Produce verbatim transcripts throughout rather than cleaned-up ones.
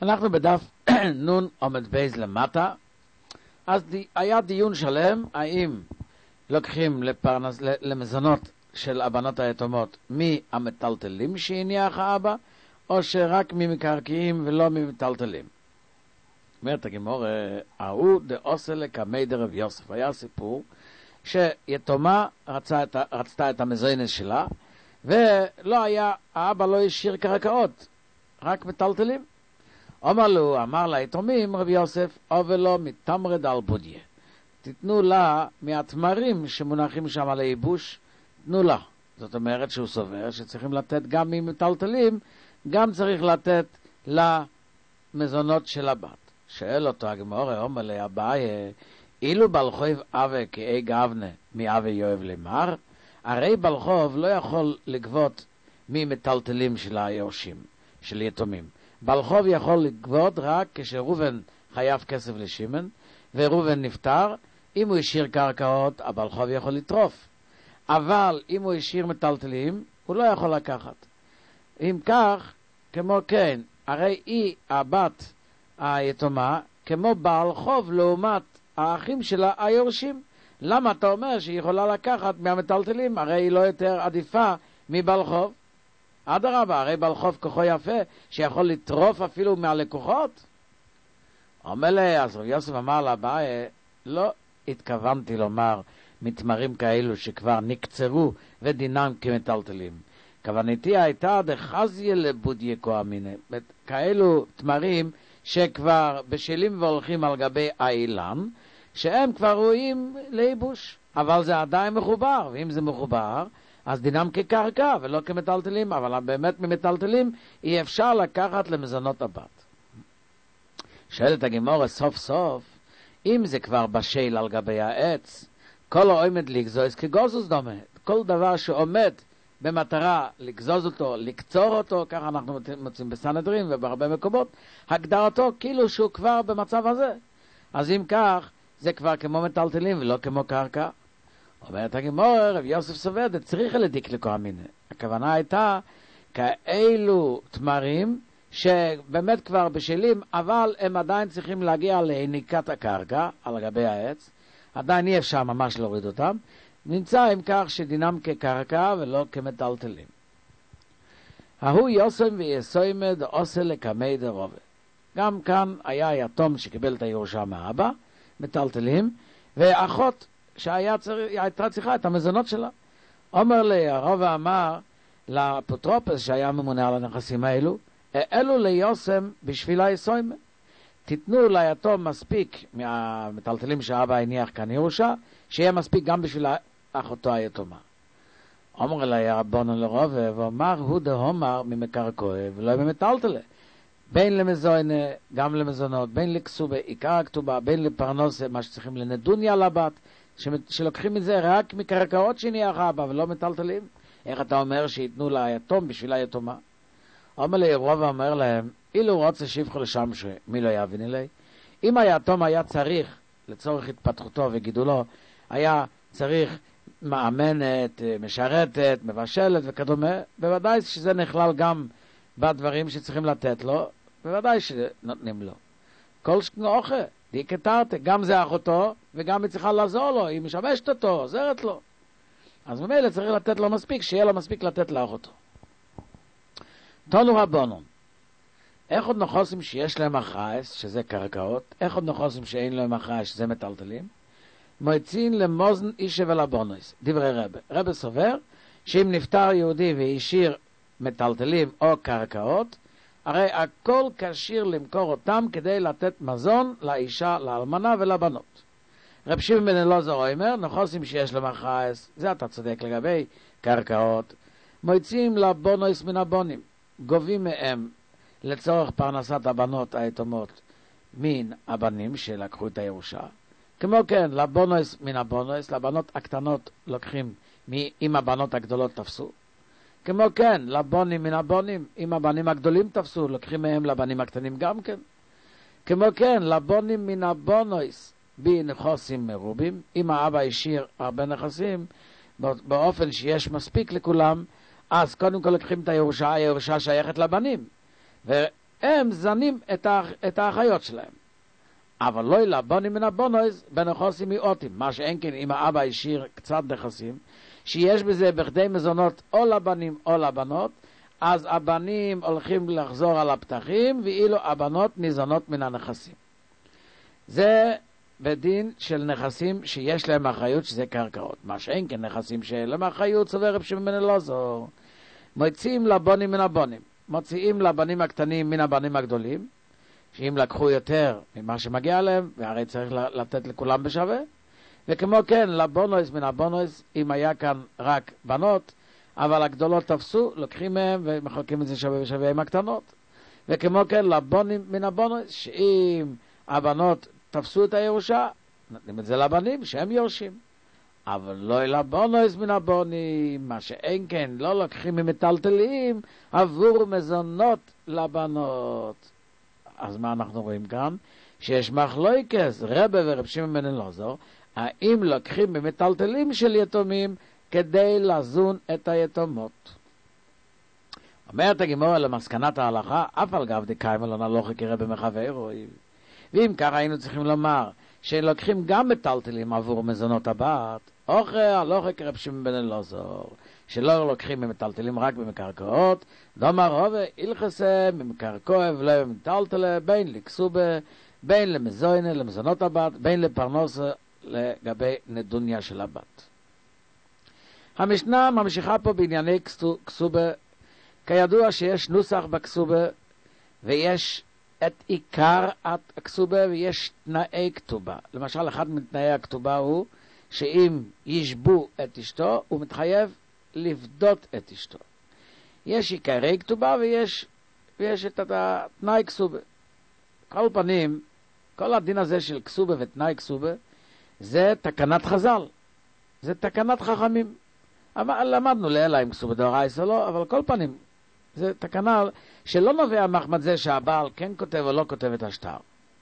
אנחנו בדף נון עומד בייז למטה, אז די, היה דיון שלם, האם לוקחים לפרנס, למזונות של הבנות היתומות מהמטלטלים שהניח האבא, או שרק ממקרקעים ולא ממטלטלים. אומרת הגמור, ההוא דעושה לקמי דרב יוסף. היה סיפור שיתומה רצה את, רצתה את המזונות שלה, ולא היה, האבא לא השאיר קרקעות, רק מטלטלים. אומר לו, אמר ליתומים רב יוסף, אבל לא מתמרד על בודיה. תתנו לה מהתמרים שמונחים שם על הייבוש, תנו לה. זאת אומרת שהוא סובר שצריכים לתת גם ממטלטלים, גם צריך לתת למזונות של הבת. שואל אותו הגמור, אומר לי, אביי, אילו בלחוב אבה כאי גבנה מאבה יואב למר, הרי בלחוב לא יכול לגבות ממטלטלים של היורשים, של יתומים. בלחוב יכול לגבות רק כשרובן חייב כסף לשמן, ורובן נפטר. אם הוא השאיר קרקעות, הבלחוב יכול לטרוף. אבל אם הוא השאיר מטלטלים, הוא לא יכול לקחת. אם כך, כמו כן, הרי היא, הבת היתומה, כמו בעל חוב לעומת האחים שלה היורשים. למה אתה אומר שהיא יכולה לקחת מהמטלטלים? הרי היא לא יותר עדיפה מבעל חוב. אדרבה, הרי בעל חוב כוחו יפה, שיכול לטרוף אפילו מהלקוחות. אומר לי, אז רב יוסף אמר לאביי, לא התכוונתי לומר מתמרים כאלו שכבר נקצרו ודינם כמטלטלים. כוונתי הייתה דחזיה לבודיה כהמינה, כאלו תמרים שכבר בשלים והולכים על גבי האילן, שהם כבר רואים לייבוש, אבל זה עדיין מחובר, ואם זה מחובר, אז דינם כקרקע ולא כמטלטלים, אבל באמת ממטלטלים אי אפשר לקחת למזונות הבת. שואלת הגמורה סוף סוף, אם זה כבר בשל על גבי העץ, כל העומד לגזוז כגוזוס דומה, כל דבר שעומד במטרה לגזוז אותו, לקצור אותו, ככה אנחנו מוצאים בסנהדרין ובהרבה מקומות, הגדרתו כאילו שהוא כבר במצב הזה. אז אם כך, זה כבר כמו מטלטלים ולא כמו קרקע. אומרת הגמורה, רב יוסף סובר, צריך לדיק לכהמינה. הכוונה הייתה כאלו תמרים שבאמת כבר בשלים, אבל הם עדיין צריכים להגיע להניקת הקרקע על גבי העץ, עדיין אי אפשר ממש להוריד אותם, נמצא עם כך שדינם כקרקע ולא כמטלטלים. ההוא יוסם ויסוימד עושה לקמי דרובה. גם כאן היה יתום שקיבל את הירושה מהאבא, מטלטלים, ואחות שהייתה צריכה את המזונות שלה. אומר לי, הרב אמר לאפוטרופוס שהיה ממונה על הנכסים האלו, אלו ליוסם בשביל היסוימד. תיתנו ליתום מספיק מהמטלטלים שהאבא הניח כאן ירושה, שיהיה מספיק גם בשביל אחותו היתומה. אומר אלי הרבנו לרובה, ואומר הוא דהומר ממקרקעי ולא ממטלטלי. בין למזונה, גם למזונות, בין לכסובה, עיקר הכתובה, בין לפרנוסה, מה שצריכים לנדוניה לבת, שלוקחים את זה רק מקרקעות שהניח האבא ולא מטלטלים. איך אתה אומר שיתנו ליתום בשביל היתומה? אומר לי רובה, אומר להם, אילו רוצה שיבחו לשם שמי לא יבין אלי. אם היתום היה צריך, לצורך התפתחותו וגידולו, היה צריך מאמנת, משרתת, מבשלת וכדומה, בוודאי שזה נכלל גם בדברים שצריכים לתת לו, בוודאי שנותנים לו. כל שכנוחה, די כתרת, גם זה אחותו, וגם היא צריכה לעזור לו, היא משמשת אותו, עוזרת לו. אז ממילא צריך לתת לו מספיק, שיהיה לו מספיק לתת לאחותו. תנו רבונון, איך עוד נחוסים שיש להם אחרייס, שזה קרקעות, איך עוד נחוסים שאין להם אחרייס, שזה מטלטלים? מועצין למוזן אישה ולבונוס, דברי רבה. רבה סובר, שאם נפטר יהודי והשאיר מטלטלים או קרקעות, הרי הכל כשיר למכור אותם כדי לתת מזון לאישה, לאלמנה ולבנות. רב שמעון בן אלעזר אומר, נחוסים שיש להם אחרייס, זה אתה צודק לגבי קרקעות, מועצים לבונוס מן הבונים, גובים מהם לצורך פרנסת הבנות היתומות מן הבנים שלקחו את הירושה. כמו כן, לבונוס מן הבונוס, לבנות הקטנות לוקחים אם הבנות הגדולות תפסו. כמו כן, לבונים מן הבונים, אם הבנים הגדולים תפסו, לוקחים מהם לבנים הקטנים גם כן. כמו כן, לבונים מן הבונוס בנכסים מרובים, אם האבא השאיר הרבה נכסים, באופן שיש מספיק לכולם, אז קודם כל לוקחים את הירושה, הירושה שייכת לבנים. הם זנים את, ה, את האחיות שלהם. אבל לא לבונים מן הבונויז בנכוסים מיעוטים, מה שאין כן אם האבא השאיר קצת נכסים, שיש בזה בכדי מזונות או לבנים או לבנות, אז הבנים הולכים לחזור על הפתחים, ואילו הבנות ניזונות מן הנכסים. זה בדין של נכסים שיש להם אחריות, שזה קרקעות. מה שאין כן נכסים שאין להם אחריות, סובר רב שמעון בן אלעזר. מוציאים לבונים מן הבונים, מוציאים לבנים הקטנים מן הבנים הגדולים, שאם לקחו יותר ממה שמגיע להם, והרי צריך לתת לכולם בשווה, וכמו כן, לבונויס מן הבונויס, אם היה כאן רק בנות, אבל הגדולות תפסו, לוקחים מהם ומחלקים את זה שווה ושווה עם הקטנות. וכמו כן, לבונים מן הבונויס, שאם הבנות תפסו את הירושה, נותנים את זה לבנים שהם יורשים. אבל לא לבונויס מן הבונים, מה שאין כן, לא לוקחים ממטלטלים עבור מזונות לבנות. אז מה אנחנו רואים כאן? שיש מחלוקת רבי ורב שמעון בן אלעזר, האם לוקחים ממטלטלים של יתומים כדי לזון את היתומות. אומרת הגמרא למסקנת ההלכה, אף על גב דקיימא לא נלוכה כרבי מחברו. ואם ככה היינו צריכים לומר שלוקחים גם מטלטלים עבור מזונות הבת, אוכל הלוכה כרבי שמעון בן אלעזר, שלא לוקחים ממטלטלים רק במקרקעות, דאמר רבי הלכסה ממקרקעות ולא ממטלטלה, בין לכסובה, בין למזוינה, למזונות הבת, בין לפרנסה לגבי נדוניה של הבת. המשנה ממשיכה פה בענייני כסובה. כידוע שיש נוסח בכסובה, ויש את עיקר הכסובה, ויש תנאי כתובה. למשל, אחד מתנאי הכתובה הוא שאם ישבו את אשתו, הוא מתחייב לפדות את אשתו. יש עיקרי כתובה ויש, ויש את התנאי כסובה. כל פנים, כל הדין הזה של כסובה ותנאי כסובה, זה תקנת חז"ל. זה תקנת חכמים. למדנו לילה עם כסובה דאורייתא לא, אבל כל פנים, זה תקנה שלא נובע מחמת זה שהבעל כן כותב או לא כותב את השטר.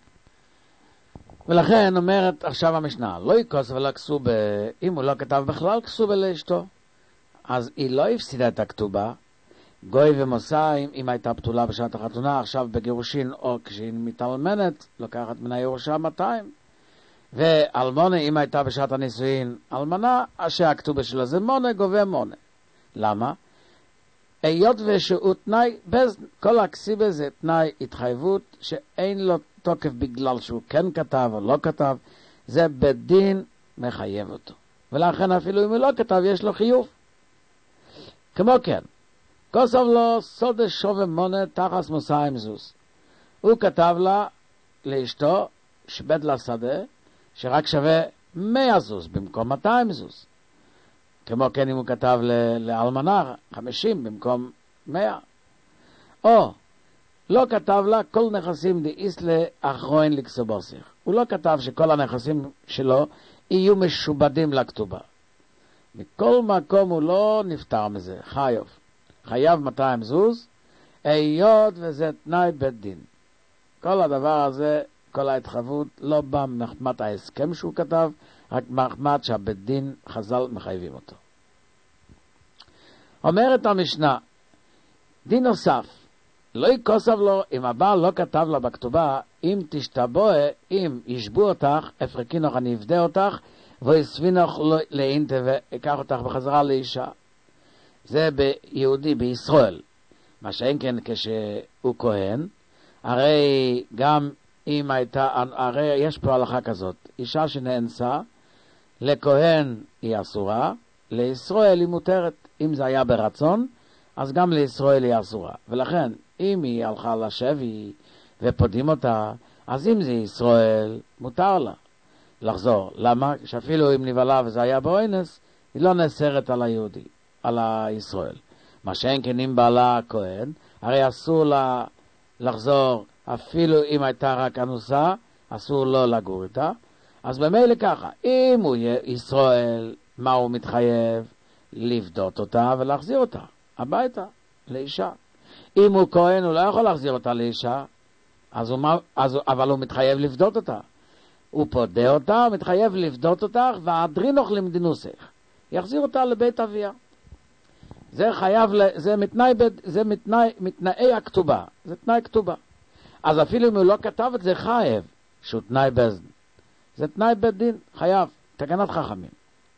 ולכן אומרת עכשיו המשנה, לא יכוס ולא כסובה, אם הוא לא כתב בכלל כסובה לאשתו, אז היא לא הפסידה את הכתובה. גוי ומוסיים, אם הייתה פתולה בשעת החתונה, עכשיו בגירושין או כשהיא מתאלמנת, לוקחת מן הירושה מאתיים. ואלמונה, אם הייתה בשעת הנישואין אלמנה, אשר הכתובה שלה זה מונה, גובה מונה. למה? היות ושהוא תנאי, כל הכסיבה זה תנאי התחייבות שאין לו תוקף בגלל שהוא כן כתב או לא כתב, זה בדין מחייב אותו. ולכן אפילו אם הוא לא כתב, יש לו חיוב. כמו כן, כוסב לו סודה שווה מונה תחס מוסיים זוס. הוא כתב לה, לאשתו, שבד לה שדה, שרק שווה מאה זוז במקום מאתיים זוז. כמו כן אם הוא כתב לאלמנה חמישים במקום מאה. או לא כתב לה כל נכסים דאיס לאחרון לקסובוסיך. הוא לא כתב שכל הנכסים שלו יהיו משובדים לכתובה. מכל מקום הוא לא נפטר מזה, חייב. חייב מאתיים זוז, היות וזה תנאי בית דין. כל הדבר הזה, כל ההתחייבות לא בא מחמת ההסכם שהוא כתב, רק מחמת שהבית דין חז"ל מחייבים אותו. אומרת המשנה, דין נוסף, לא יכוסב לו, אם הבעל לא כתב לה בכתובה, אם תשתבוה, אם ישבו אותך, אפרקינוך אני אבדה אותך, ויסבינוך לאינטה ויקח אותך בחזרה לאישה. זה ביהודי, בישראל. מה שאין כן כשהוא כהן, הרי גם אם הייתה, הרי יש פה הלכה כזאת, אישה שנאנסה, לכהן היא אסורה, לישראל היא מותרת. אם זה היה ברצון, אז גם לישראל היא אסורה. ולכן, אם היא הלכה לשבי ופודים אותה, אז אם זה ישראל, מותר לה לחזור. למה? שאפילו אם נבלה וזה היה באונס, היא לא נאסרת על היהודי, על הישראל. מה שאין כן אם בעלה הכהן, הרי אסור לה לחזור, אפילו אם הייתה רק אנוסה, אסור לא לגור איתה. אז במילא ככה, אם הוא ישראל, מה הוא מתחייב? לבדות אותה ולהחזיר אותה הביתה, לאישה. אם הוא כהן, הוא לא יכול להחזיר אותה לאישה, אז הוא, אז, אבל הוא מתחייב לבדות אותה. הוא פודה אותה, הוא מתחייב לבדות אותך, והאדרינוך למדינוסך. יחזיר אותה לבית אביה. זה חייב, זה מתנאי, זה מתנאי, מתנאי הכתובה. זה תנאי כתובה. אז אפילו אם הוא לא כתב את זה חייב, שהוא תנאי בזדין. זה תנאי בית דין, חייב, תקנת חכמים.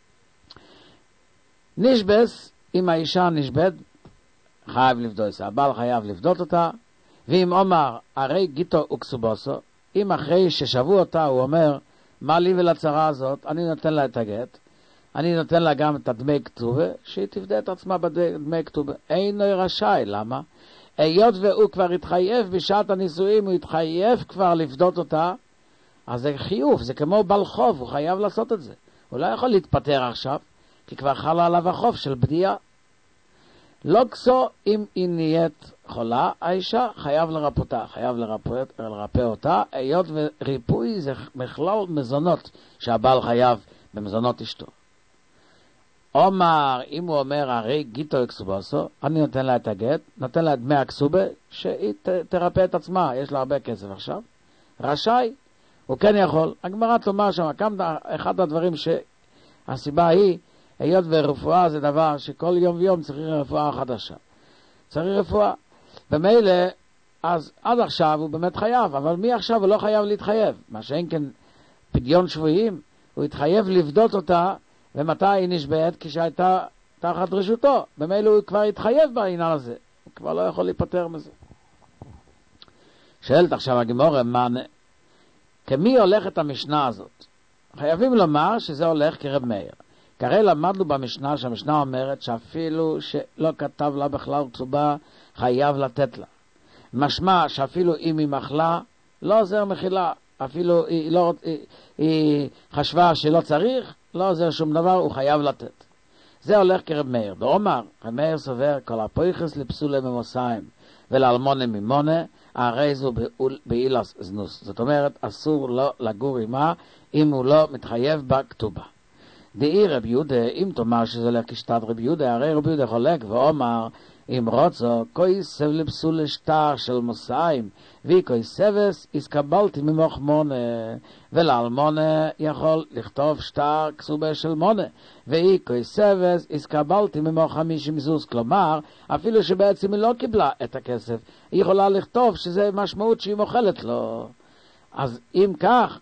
נשבס, אם האישה נשבד, חייב לבדות, הבעל חייב לבדות אותה, ואם אומר, הרי גיטו וקסובוסו, אם אחרי ששבו אותה הוא אומר, מה לי ולצרה הזאת, אני נותן לה את הגט, אני נותן לה גם את הדמי כתובה, שהיא תפדה את עצמה בדמי כתובה. אינו רשאי, למה? היות והוא כבר התחייב בשעת הנישואים, הוא התחייב כבר לפדות אותה, אז זה חיוב, זה כמו בעל חוב, הוא חייב לעשות את זה. הוא לא יכול להתפטר עכשיו, כי כבר חלה עליו החוב של בדיעה. לא כסו אם היא נהיית חולה, האישה חייב לרפותה, חייב לרפא, לרפא אותה, היות וריפוי זה מכלול מזונות שהבעל חייב במזונות אשתו. אומר, אם הוא אומר, הרי גיטו אקסובוסו, אני נותן לה את הגט, נותן לה דמי הקסובה, שהיא ת, תרפא את עצמה, יש לה הרבה כסף עכשיו, רשאי, הוא כן יכול. הגמרא תאמר שם, אחד הדברים שהסיבה היא, היות ורפואה זה דבר שכל יום ויום צריך רפואה חדשה. צריך רפואה. במילא, אז עד עכשיו הוא באמת חייב, אבל מי עכשיו הוא לא חייב להתחייב? מה שאין כן פדיון שבויים, הוא התחייב לבדות אותה, ומתי היא נשבעת? כשהייתה תחת רשותו. במילא הוא כבר התחייב בעניין הזה. הוא כבר לא יכול להיפטר מזה. שאלת עכשיו הגמרא, מה... כמי הולכת המשנה הזאת? חייבים לומר שזה הולך כרב מאיר. כרי למדנו במשנה, שהמשנה אומרת שאפילו שלא כתב לה בכלל כתובה, חייב לתת לה. משמע שאפילו אם היא מחלה, לא עוזר מחילה. אפילו היא, לא, היא, היא חשבה שלא צריך, לא עוזר שום דבר, הוא חייב לתת. זה הולך כרב מאיר. דאמר, רב מאיר סובר, כל הפויכס לפסולי ממוסיים ולאלמונה ממונה, הרי זו באילס זנוס. זאת אומרת, אסור לא לגור עמה, אם הוא לא מתחייב בכתובה. דאי רב יהודה, אם תאמר שזה הולך כשתת רב יהודה, הרי רב יהודה חולק ואומר, אם רוצו, כוי סב לפסול שטר של מוסיים, ואי כוי סבס, הסקבלתי ממוך מונה, ולאלמונה יכול לכתוב שטר כסובה של מונה, ואי כוי סבס, הסקבלתי ממוך חמישים זוז, כלומר, אפילו שבעצם היא לא קיבלה את הכסף, היא יכולה לכתוב שזה משמעות שהיא מוכלת לו. אז אם כך,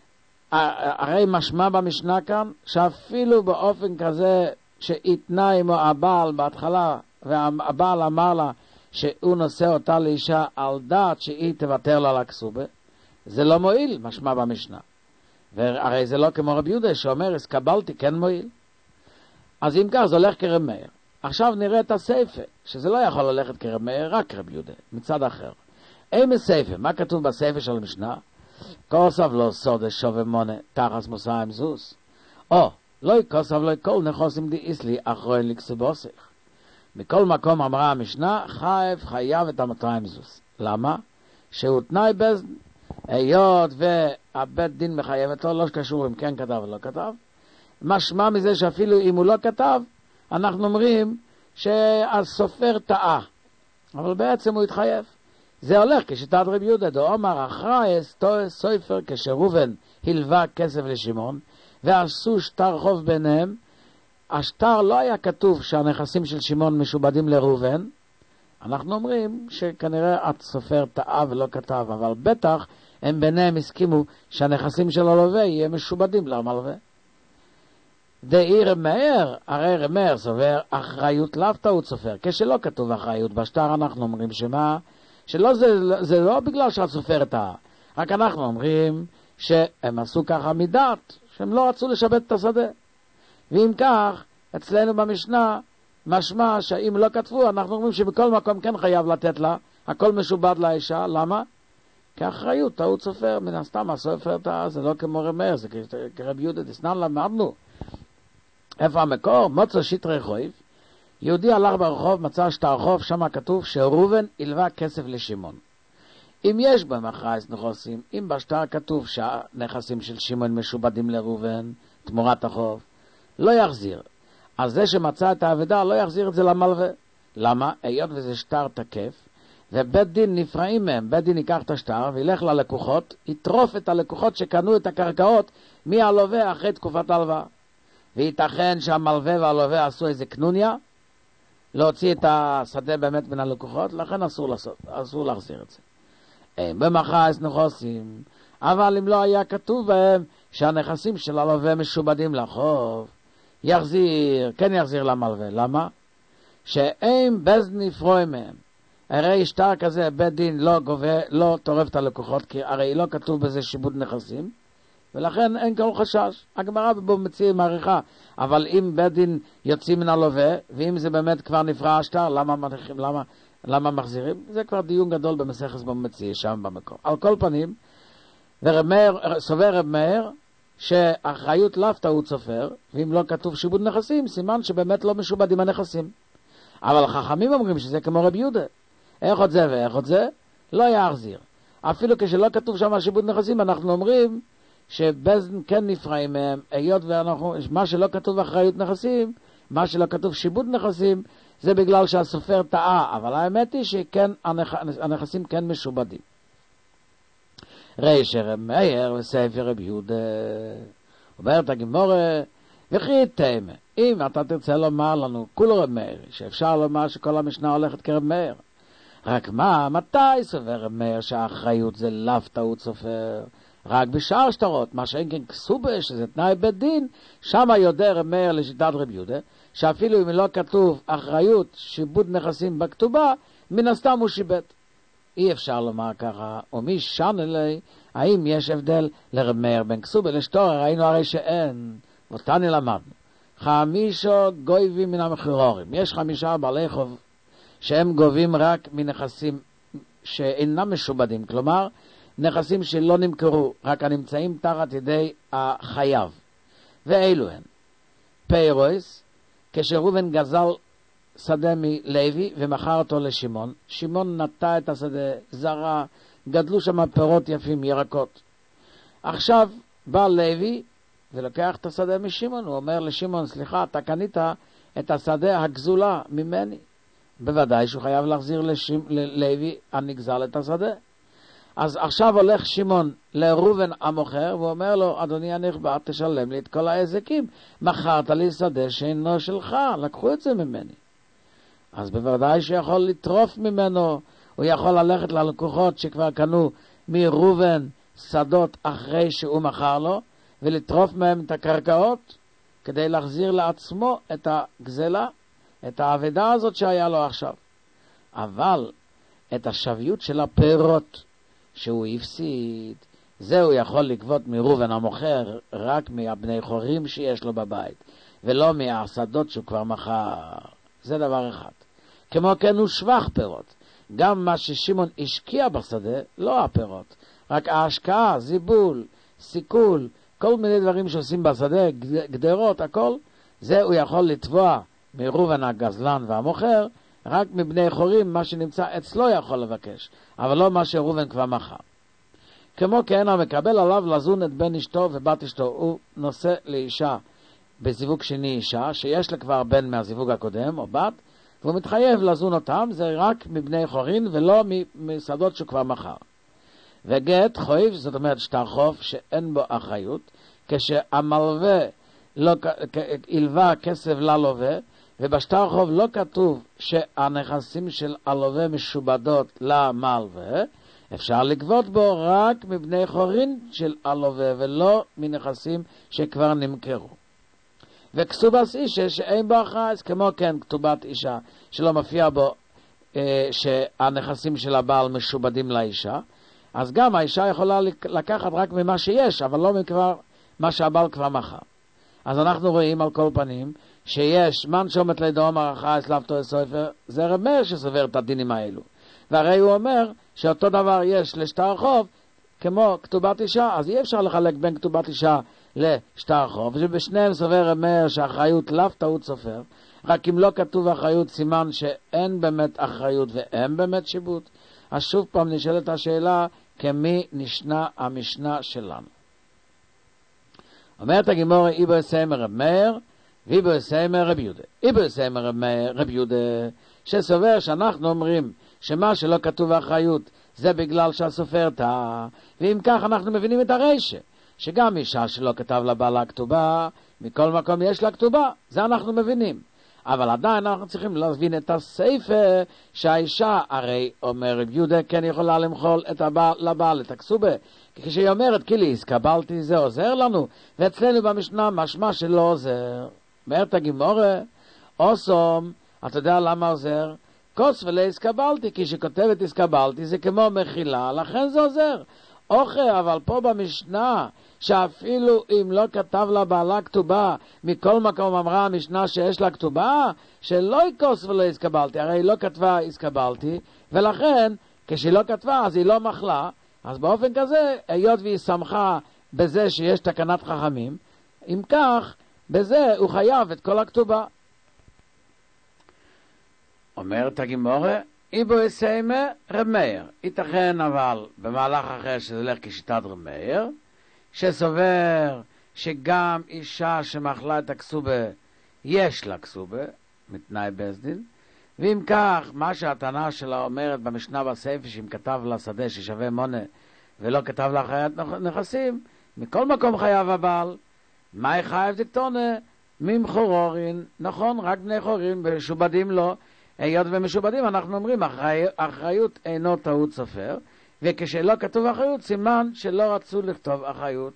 הרי משמע במשנה כאן, שאפילו באופן כזה שהתנה עמו הבעל בהתחלה, והבעל אמר לה שהוא נושא אותה לאישה על דעת שהיא תוותר לה לכסובה, זה לא מועיל, משמע במשנה. והרי זה לא כמו רב יהודה שאומר, הסקבלתי כן מועיל. אז אם כך, זה הולך כרב מאיר. עכשיו נראה את הסייפה, שזה לא יכול ללכת כרב מאיר, רק רב יהודה, מצד אחר. אין מסייפה, מה כתוב בסייפה של המשנה? כוסף לא סודה שווה מונה, תחס מוסיים זוס. או, לא כוסף לא כל נכוסים די איסלי, אחרון לכסובוסך. מכל מקום אמרה המשנה, חייב חייב את המאתיים זוס. למה? שהוא תנאי בזדין, היות והבית דין מחייב אותו, לא קשור אם כן כתב או לא כתב. משמע מזה שאפילו אם הוא לא כתב, אנחנו אומרים שהסופר טעה. אבל בעצם הוא התחייב. זה הולך כשיטת רב יהודה, דאמר אחראי סופר כשראובן הלווה כסף לשמעון, ועשו שטר חוב ביניהם, השטר לא היה כתוב שהנכסים של שמעון משובדים לראובן, אנחנו אומרים שכנראה הסופר טעה ולא כתב, אבל בטח הם ביניהם הסכימו שהנכסים של הלווה יהיה משובדים למלווה. דאי רב מאיר, הרי רב מאיר סובר אחריות לאו טעות סופר, כשלא כתוב אחריות בשטר אנחנו אומרים שמה, שלא זה, זה לא בגלל שהסופר טעה, רק אנחנו אומרים שהם עשו ככה מדעת, שהם לא רצו לשבת את השדה. ואם כך, אצלנו במשנה, משמע שאם לא כתבו, אנחנו אומרים שבכל מקום כן חייב לתת לה, הכל משובד לאישה, למה? כאחריות, טעות סופר, מן הסתם הסופר טעה, זה לא כמו רב מאיר, זה כרב יהודה, דסנן למדנו. איפה המקור? מוצא שטרי חויב, יהודי הלך ברחוב, מצא שטר חוב, שם כתוב שראובן הלווה כסף לשמעון. אם יש במחרייס נכסים, אם בשטר כתוב שהנכסים של שמעון משובדים לראובן, תמורת החוב, לא יחזיר. אז זה שמצא את העבדה לא יחזיר את זה למלווה. למה? היות וזה שטר תקף, ובית דין נפרעים מהם, בית דין ייקח את השטר וילך ללקוחות, יטרוף את הלקוחות שקנו את הקרקעות מהלווה אחרי תקופת ההלוואה. וייתכן שהמלווה והלווה עשו איזה קנוניה, להוציא את השדה באמת בין הלקוחות, לכן אסור לעשות, אסור להחזיר את זה. אין במחס נכסים, אבל אם לא היה כתוב בהם שהנכסים של הלווה משובדים לחוב, יחזיר, כן יחזיר למלווה. למה? שאין בז נפרוי מהם. הרי שטר כזה, בית דין לא גובה, לא תורף את הלקוחות, כי הרי לא כתוב בזה שיבוד נכסים, ולכן אין כל חשש. הגמרא בו מציע מעריכה, אבל אם בית דין יוצאים מן הלווה, ואם זה באמת כבר נפרע השטר, למה, למה, למה מחזירים? זה כבר דיון גדול במסכת בו מציע שם במקור. על כל פנים, ורב מאיר, סובר רב מאיר, שאחריות לאו טעות סופר, ואם לא כתוב שיבוד נכסים, סימן שבאמת לא משובדים הנכסים. אבל החכמים אומרים שזה כמו רב יהודה. איך עוד זה ואיך עוד זה? לא יחזיר. אפילו כשלא כתוב שם שיבוד נכסים, אנחנו אומרים שבזן כן נפרעים מהם, היות ואנחנו, מה שלא כתוב אחריות נכסים, מה שלא כתוב שיבוד נכסים, זה בגלל שהסופר טעה, אבל האמת היא שכן, הנכ... הנכסים כן משובדים. ראי שרב מאיר וספר רב יהודה, אומרת הגמורה, וכי תאמה, אם אתה תרצה לומר לנו, כול רב מאיר, שאפשר לומר שכל המשנה הולכת כרב מאיר, רק מה, מתי סובר רב מאיר שהאחריות זה לאו טעות סופר? רק בשאר שטרות, מה שאין כן כסובה, שזה תנאי בית דין, שם יודע רב מאיר לשיטת רב יהודה, שאפילו אם לא כתוב אחריות שיבוד נכסים בכתובה, מן הסתם הוא שיבד. אי אפשר לומר ככה, ומי שן אלי, האם יש הבדל לרב מאיר בין כסובה לשטור? ראינו הרי שאין, אותני למדנו. חמישו גויבים מן המחירורים, יש חמישה בעלי חוב, שהם גובים רק מנכסים שאינם משובדים, כלומר, נכסים שלא נמכרו, רק הנמצאים תחת ידי החייב. ואלו הן. פיירויס, כשראובן גזל שדה מלוי ומכר אותו לשמעון, שמעון נטע את השדה, זרה, גדלו שם פירות יפים, ירקות. עכשיו בא לוי ולוקח את השדה משמעון, הוא אומר לשמעון, סליחה, אתה קנית את השדה הגזולה ממני. בוודאי שהוא חייב להחזיר ללוי הנגזל את השדה. אז עכשיו הולך שמעון לראובן המוכר, ואומר לו, אדוני הנכבד, תשלם לי את כל העזקים, מכרת לי שדה שאינו שלך, לקחו את זה ממני. אז בוודאי שיכול לטרוף ממנו, הוא יכול ללכת ללקוחות שכבר קנו מראובן שדות אחרי שהוא מכר לו, ולטרוף מהם את הקרקעות, כדי להחזיר לעצמו את הגזלה, את העבודה הזאת שהיה לו עכשיו. אבל את השוויות של הפירות שהוא הפסיד, זה הוא יכול לגבות מראובן המוכר רק מהבני חורים שיש לו בבית, ולא מהשדות שהוא כבר מכר. זה דבר אחד. כמו כן הוא שבח פירות. גם מה ששמעון השקיע בשדה, לא הפירות, רק ההשקעה, זיבול, סיכול, כל מיני דברים שעושים בשדה, גדרות, הכל, זה הוא יכול לתבוע מראובן הגזלן והמוכר, רק מבני חורים, מה שנמצא אצלו יכול לבקש, אבל לא מה שראובן כבר מכר. כמו כן, המקבל עליו לזון את בן אשתו ובת אשתו, הוא נושא לאישה בזיווג שני אישה, שיש לה כבר בן מהזיווג הקודם או בת, והוא מתחייב לזון אותם, זה רק מבני חורין ולא משדות שהוא כבר מכר. וגט חויב, זאת אומרת שטר חוב שאין בו אחריות, כשהמלווה לא, הלווה כסף ללווה, ובשטר חוב לא כתוב שהנכסים של הלווה משובדות למלווה, אפשר לגבות בו רק מבני חורין של הלווה, ולא מנכסים שכבר נמכרו. וכתובת אישה שאין בו אחריות, כמו כן כתובת אישה שלא מופיע בו אה, שהנכסים של הבעל משובדים לאישה, אז גם האישה יכולה לקחת רק ממה שיש, אבל לא מכבר מה שהבעל כבר מכר. אז אנחנו רואים על כל פנים שיש מן שעומת לידו אמר אחרי סלבתו הסופר, זה רב מאיר שסובר את הדינים האלו. והרי הוא אומר שאותו דבר יש לשטר חוב כמו כתובת אישה, אז אי אפשר לחלק בין כתובת אישה לשטר חוב, שבשניהם סובר רב מאיר שהאחריות לאו טעות סופר, רק אם לא כתוב אחריות סימן שאין באמת אחריות ואין באמת שיבוד. אז שוב פעם נשאלת השאלה, כמי נשנה המשנה שלנו? אומרת הגמורה, איבו יסיימר רב מאיר, ואיבו יסיימר רב יהודה. איבו יסיימר רב יהודה, שסובר שאנחנו אומרים שמה שלא כתוב האחריות זה בגלל שהסופר טעה, ואם כך אנחנו מבינים את הרשע, שגם אישה שלא כתב לבעלה כתובה, מכל מקום יש לה כתובה, זה אנחנו מבינים. אבל עדיין אנחנו צריכים להבין את הספר שהאישה, הרי אומר רב יהודה, כן יכולה למחול את הבעל, לבעל, את הכסובה. כי כשהיא אומרת, כאילו, הסקבלתי, זה עוזר לנו, ואצלנו במשנה משמע שלא עוזר. אומרת הגימורה, אוסום, אתה יודע למה עוזר? כוס ולא הסקבלתי, כי שכותבת הסקבלתי זה כמו מחילה, לכן זה עוזר. אוכל, אבל פה במשנה, שאפילו אם לא כתב לה בעלה כתובה, מכל מקום אמרה המשנה שיש לה כתובה, שלא יכוס ולא הסקבלתי, הרי היא לא כתבה הסקבלתי, ולכן כשהיא לא כתבה אז היא לא מחלה, אז באופן כזה, היות והיא שמחה בזה שיש תקנת חכמים, אם כך, בזה הוא חייב את כל הכתובה. אומרת הגימורה, איבו יסיימה רב מאיר. ייתכן אבל במהלך אחר שזה הולך כשיטת רב מאיר, שסובר שגם אישה שמחלה את הכסובה, יש לה כסובה, מתנאי בסדין, ואם כך, מה שהטענה שלה אומרת במשנה בספר, שאם כתב לה שדה ששווה מונה, ולא כתב לה חיית נכסים, מכל מקום חייב הבעל. מה חייב דקטונה? ממחורורין, נכון, רק בני חורין, משובדים לא, היות ומשובדים אנחנו אומרים, אחריות, אחריות אינו טעות סופר, וכשלא כתוב אחריות, סימן שלא רצו לכתוב אחריות.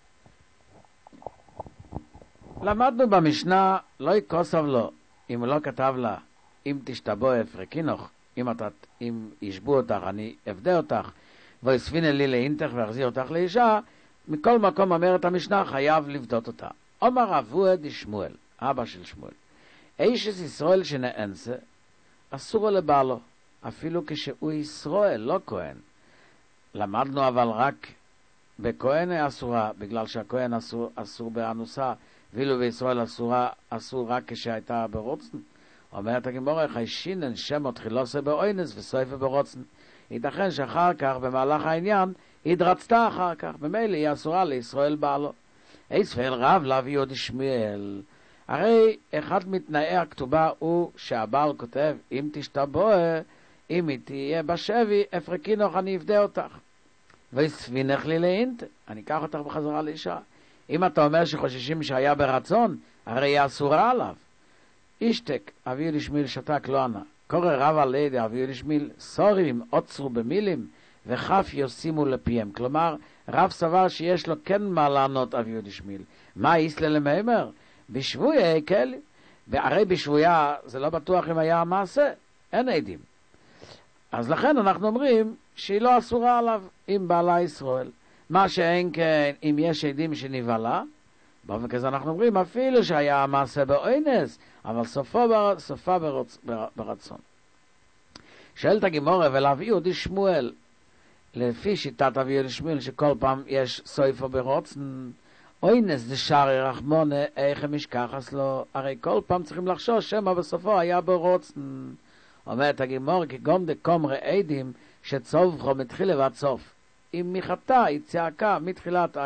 למדנו במשנה, לא יקוסב לו, אם הוא לא כתב לה, אם תשתבו אפרקינוך, אם, אתה, אם ישבו אותך, אני אבדה אותך, ויספינה לי לאינתך ואחזיר אותך לאישה, מכל מקום אומרת המשנה, חייב לבדות אותה. אומר אבוה דשמואל, אבא של שמואל, איש ישראל שנאנסה, אסור לבעלו, אפילו כשהוא ישראל, לא כהן. למדנו אבל רק בכהן אסורה, בגלל שהכהן אסור, אסור באנוסה, ואילו בישראל אסורה, אסור רק כשהייתה ברוצן. אומרת הגימורה, חיישינן שם תחילוסה באוינס וסויפה ברוצן. ייתכן שאחר כך, במהלך העניין, התרצתה אחר כך, במילא היא אסורה לישראל בעלו. איספל רב להביא יהודי שמואל. הרי אחד מתנאי הכתובה הוא שהבעל כותב, אם תשתבוה, אם היא תהיה בשבי, אפרקינוך אני אבדה אותך. ויספינך לי לאינט, אני אקח אותך בחזרה לאישה. אם אתה אומר שחוששים שהיה ברצון, הרי היא אסורה עליו. אישתק, אבי יהודי שמואל שתק לא ענה. קורא רב על לידי אבי יהודי שמואל, סורים עוצרו במילים, וכף יוסימו לפיהם. כלומר, רב סבר שיש לו כן מה לענות אבי יהודי שמואל. מה יסלה למאמר? בשבויה הקל, והרי בשבויה זה לא בטוח אם היה המעשה, אין עדים. אז לכן אנחנו אומרים שהיא לא אסורה עליו עם בעלה ישראל. מה שאין כן, אם יש עדים שנבעלה, באופן כזה אנחנו אומרים אפילו שהיה המעשה באונס, אבל סופו, בר... סופה ברצ... בר... ברצון. שואלת הגימורה, ולהביא יהודי שמואל, לפי שיטת אבי יהודי שמואל, שכל פעם יש סופו ברוצן, אונס זה שערי רחמונה, איך הם ישכחס לו, הרי כל פעם צריכים לחשוש שמה בסופו היה ברוצן. אומרת הגימורה, כי גם דקום רעדים שצובחו מתחילה ועד סוף. אם מחטא היא צעקה מתחילת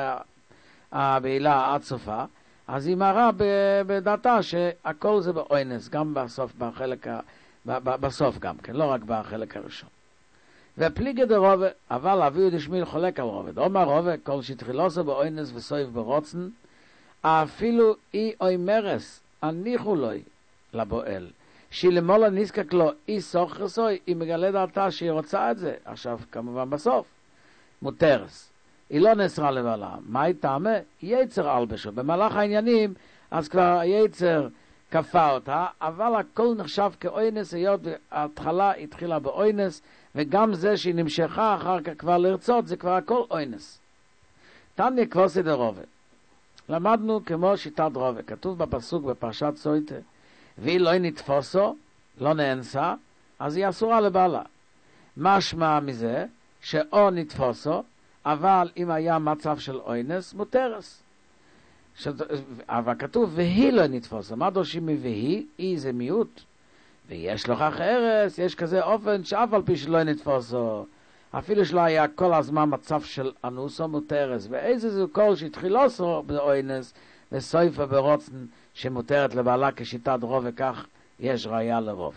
הבעילה עד סופה, אז היא מראה בדעתה שהכל זה באונס, גם בסוף, בחלק, בסוף גם כן, לא רק בחלק הראשון. ופליגי דרובה, אבל אבי יהודי שמואל חולק על רובד. אומר רובד, כל שתחילוסו באונס וסויף ברוצן, אפילו אי אוי מרס, הניחו לוי לבועל, שלמולה נזקק לו אי סוחר סוי, היא מגלה דעתה שהיא רוצה את זה, עכשיו כמובן בסוף, מותרס. היא לא נאסרה לבעלה. מה היא טעמה? יצר אלבשו. במהלך העניינים, אז כבר היצר כפה אותה, אבל הכל נחשב כאוינס, היות וההתחלה התחילה באוינס, וגם זה שהיא נמשכה אחר כך כבר לרצות, זה כבר הכל אוינס. תניא כבוסי דרובה. למדנו כמו שיטת רובה. כתוב בפסוק בפרשת סויטה, והיא לא נתפוסו, לא נאנסה, אז היא אסורה לבעלה. משמע מזה, שאו נתפוסו, אבל אם היה מצב של אוינס, מותרס. ש... אבל כתוב, והיא לא נתפוסו. מה דורשים מוהי? היא זה מיעוט. ויש לך חרס, יש כזה אופן שאף על פי שלא נתפוסו. אפילו שלא היה כל הזמן מצב של אנוסו מותרס. ואיזה זה כל שהתחילוסו באוינס, וסויפה ברוצן שמותרת לבעלה כשיטת רובה, כך יש ראיה לרובה.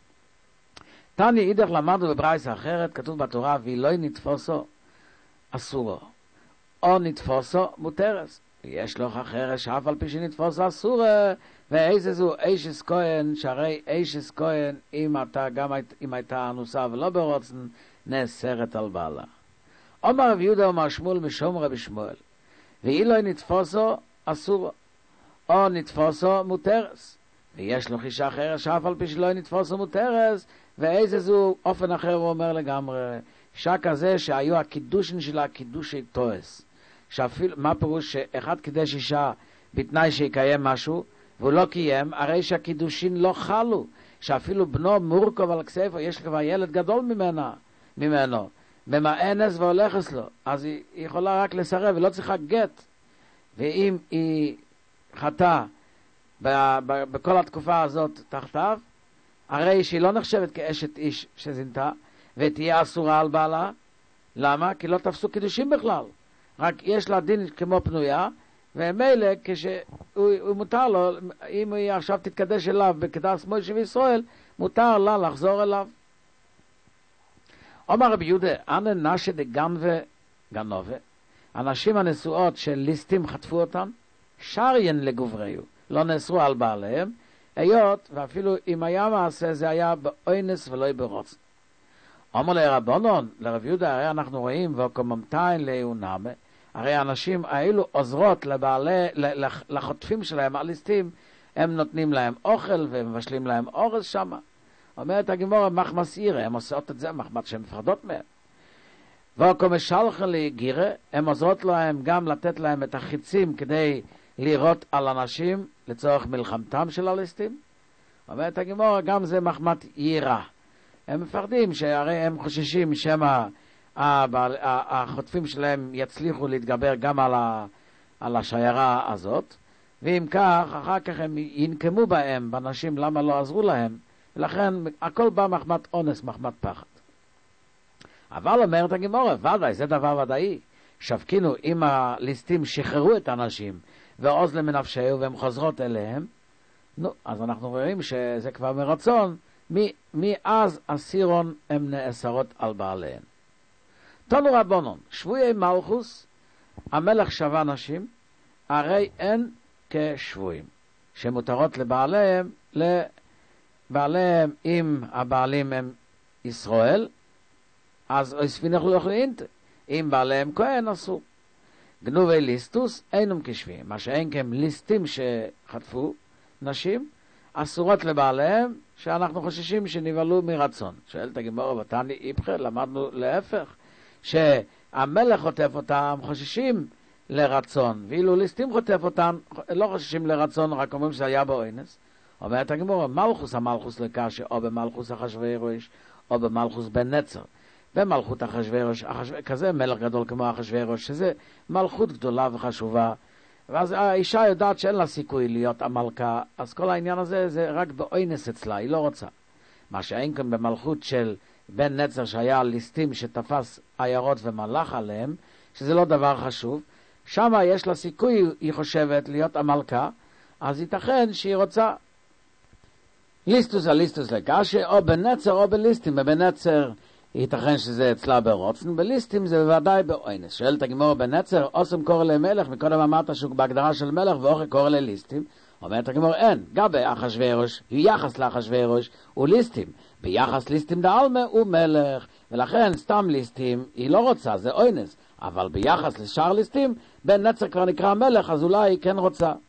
תני אידך למדנו בברייסה אחרת, כתוב בתורה, והיא לא נתפוסו, אסורו. או נתפוסו, מותרס. ויש לו חרש שאף על פי שנתפוס אסור, ואיזה זו אישס כהן, שהרי אישס כהן, אם אתה גם אם הייתה אנוסה ולא ברוצן, נאסרת על בעלה. אומר רב יהודה אומר שמואל משום רבי שמואל, ואילו נתפוסו אסור, או נתפוסו מותרס, ויש לו חישה חרש שאף על פי שלא נתפוסו מותרס, ואיזה זו אופן אחר הוא אומר לגמרי, אישה כזה שהיו הקידושין שלה קידושי תועס, שאפילו, מה פירוש שאחד קידש אישה בתנאי שיקיים משהו, והוא לא קיים, הרי שהקידושין לא חלו, שאפילו בנו מורכב על כספו, יש כבר ילד גדול ממנה, ממנו, ממאנס והולכס לו, אז היא, היא יכולה רק לסרב, היא לא צריכה גט, ואם היא חטאה ב- ב- בכל התקופה הזאת תחתיו, הרי שהיא לא נחשבת כאשת איש שזינתה, ותהיה אסורה על בעלה. למה? כי לא תפסו קידושים בכלל, רק יש לה דין כמו פנויה, ומילא כשהוא מותר לו, אם היא עכשיו תתקדש אליו בקדש מוישה וישראל, מותר לה לחזור אליו. אומר רבי יהודה, אנא נשא דגנבה גנובה, הנשים הנשואות של ליסטים חטפו אותם, שריין לגובריו, לא נאסרו על בעליהם, היות ואפילו אם היה מעשה זה היה באונס ולא ברוצן. אומר לרבנון, לרב יהודה, הרי אנחנו רואים וקוממתיים ליונמה, הרי האנשים האלו עוזרות לבעלי, לחוטפים שלהם, הליסטים, הם נותנים להם אוכל ומבשלים להם אורז שם. אומרת הגמרא, מחמס עירה, הם עושות את זה, מחמת שהן מפחדות מהם. וקומשלחה לגירה, הם עוזרות להם גם לתת להם את החיצים כדי לירות על אנשים לצורך מלחמתם של הליסטים. אומרת הגמרא, גם זה מחמת עירה. הם מפחדים שהרי הם חוששים שמה החוטפים שלהם יצליחו להתגבר גם על, ה, על השיירה הזאת, ואם כך, אחר כך הם ינקמו בהם, בנשים, למה לא עזרו להם, ולכן הכל בא מחמת אונס, מחמת פחד. אבל אומרת הגמרא, ודאי, זה דבר ודאי, שבקינו אם הליסטים שחררו את האנשים, ועוז למנפשהו והם חוזרות אליהם, נו, אז אנחנו רואים שזה כבר מרצון, מאז הסירון הם נאסרות על בעליהם. תנו רבונון, שבויי מלכוס, המלך שווה נשים, הרי אין כשבויים, שמותרות לבעליהם, לבעליהם, אם הבעלים הם ישראל, אז אוספינך לא יכולים, אם בעליהם כהן אסור. גנובי ליסטוס אינם כשבויים, מה שאין כהם ליסטים שחטפו נשים, אסורות לבעליהם, שאנחנו חוששים שנבעלו מרצון. שואלת הגמרא בתני איפכה, למדנו להפך, שהמלך חוטף אותם, חוששים לרצון, ואילו ליסטים חוטף אותם, לא חוששים לרצון, רק אומרים שזה היה באונס. אומרת הגמרא, מלכוס המלכוס לקשה, או במלכוס אחשוורוש, או במלכוס בן נצר. במלכות אחשוורוש, כזה מלך גדול כמו אחשוורוש, שזה מלכות גדולה וחשובה, ואז האישה יודעת שאין לה סיכוי להיות המלכה, אז כל העניין הזה זה רק באונס אצלה, היא לא רוצה. מה שאין כאן במלכות של בן נצר שהיה ליסטים שתפס עיירות ומלך עליהם, שזה לא דבר חשוב, שם יש לה סיכוי, היא חושבת, להיות המלכה, אז ייתכן שהיא רוצה ליסטוס הליסטוס לקשה, או בנצר או בליסטים. בבנצר ייתכן שזה אצלה ברוצן, בליסטים זה בוודאי באונס. שואלת הגמרא, בנצר אוסם קורא למלך, מקודם אמרת שהוא בהגדרה של מלך ואוכל קורא לליסטים. אומרת הגמרא, אין, גבי אחשוורוש, יחס לאחשוורוש הוא ליסטים, ביחס ליסטים דעלמה הוא מלך, ולכן סתם ליסטים היא לא רוצה, זה אונס, אבל ביחס לשאר ליסטים, בן נצר כבר נקרא מלך, אז אולי היא כן רוצה.